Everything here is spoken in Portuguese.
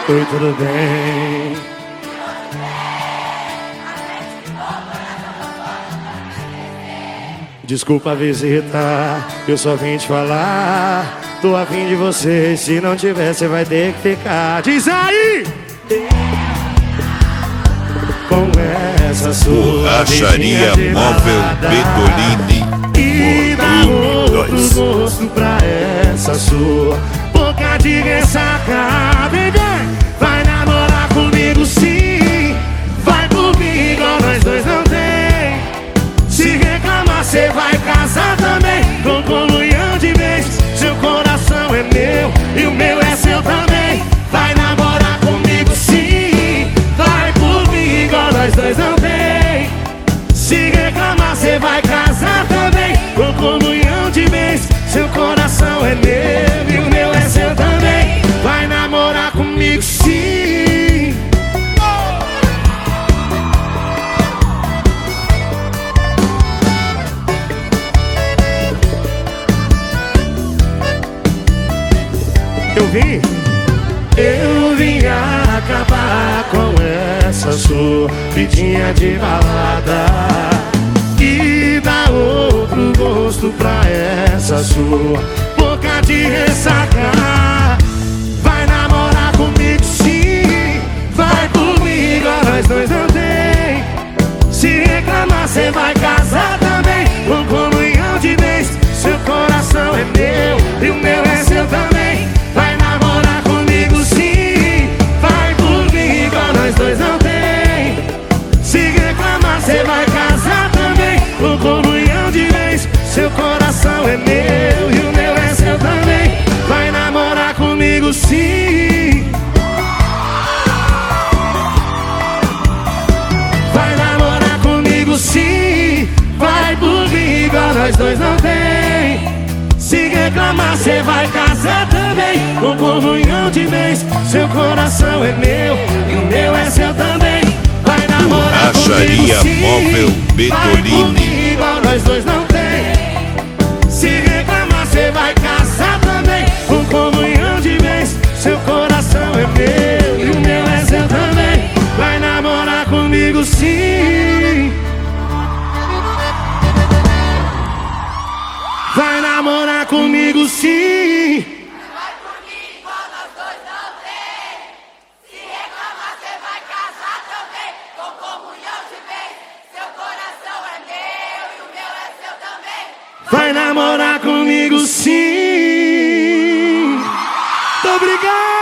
Oi, tudo bem? Desculpa a visita, eu só vim te falar. Tô afim de você, se não tiver, você vai ter que ficar. Diz aí! Com essa sua Borracharia Móvel Bedolini. E dá outro gosto pra essa sua boca de ressaca. Vem, vem, vai namorar comigo sim. Vai por mim igual nós dois não tem. Se reclamar cê vai casar também. Com comunhão de vez. Seu coração é meu e o meu é seu também. Vai namorar comigo sim. Vai por mim igual nós dois não tem. Se reclamar cê vai casar também. Com comunhão de vez. Seu coração é meu e o meu é seu também. Vai namorar comigo sim. Eu vim acabar com essa sua vidinha de balada e dar outro gosto pra essa sua boca de ressaca. Vai namorar comigo sim. Vai comigo, nós dois não tem. Se reclamar cê vai casar também. Com comunhão de vez. Seu coração é meu e o meu é seu também. Vai namorar comigo sim. Vai por mim igual nós dois não tem. Se reclamar cê vai casar também. Com comunhão de vez. Seu coração é meu e o meu é seu também. Vai namorar comigo sim. Vai namorar comigo sim. Vai por mim igual nós dois não tem. Se reclamar cê vai casar também. Com comunhão de vez. Seu coração é meu e o meu é seu também. Vai namorar comigo sim. Móvel Bedolini. Vai por mim igual nós dois não tem. Se reclamar cê vai casar também. Com comunhão de vez. Seu coração é meu e o meu é seu também. Vai namorar comigo sim. Vai namorar comigo sim. Vai por mim igual nós dois não tem. Se reclamar cê vai casar também. Com comunhão de vez. Seu coração é meu e o meu é seu também. Vai namorar comigo sim. Muito obrigado.